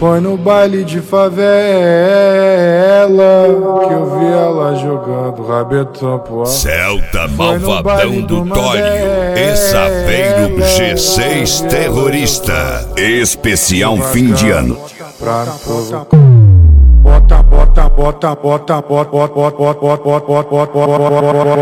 Foi no baile de favela que eu vi ela jogando rabetão pro ar. Celta Malvadão do Tório, Esaveiro G6 Terrorista. Especial fim de ano. Pra provocar. Bota, bota, bota, bota, bota, bota, bota, bota, bota, bota,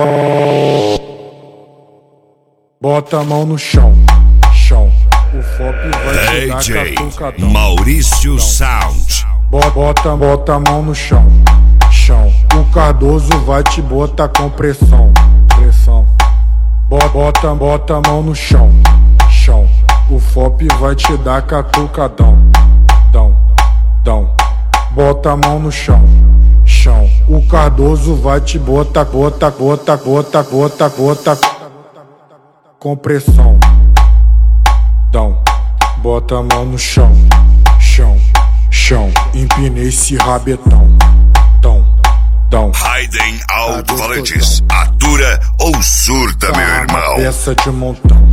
bota a mão no chão, chão. O FOP vai te dar DJ catucadão. Maurício Sound. Bota, bota a mão no chão, chão. O Cardoso vai te botar com pressão, pressão. Bota, bota a mão no chão, chão. O FOP vai te dar catucadão, dão, dão. Bota a mão no chão, chão. O Cardoso vai te botar, bota, bota, bota, bota, bota com pressão, dão. Bota a mão no chão, chão, chão. Empinei esse rabetão, dão, dão. Raiden Alto-Falantes, atura ou surta, meu irmão. Peça de montão.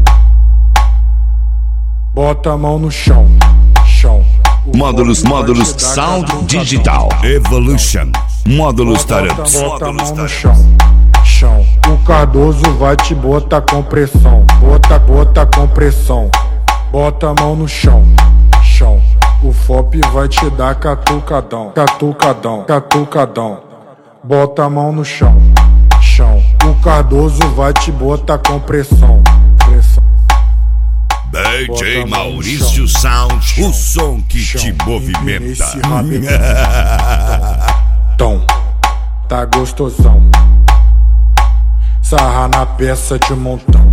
Bota a mão no chão, chão. Módulos Sound Digital Evolution. Módulos Tarantos. Bota a mão no chão, chão. O Cardoso vai te botar com pressão, bota, bota com pressão. Bota a mão no chão, chão. O FOP vai te dar catucadão, catucadão, catucadão. Bota a mão no chão, chão. O Cardoso vai te botar com pressão, pressão. DJ Maurício Sound, o som que te movimenta. Tom, tá gostosão. Sarra na peça de montão.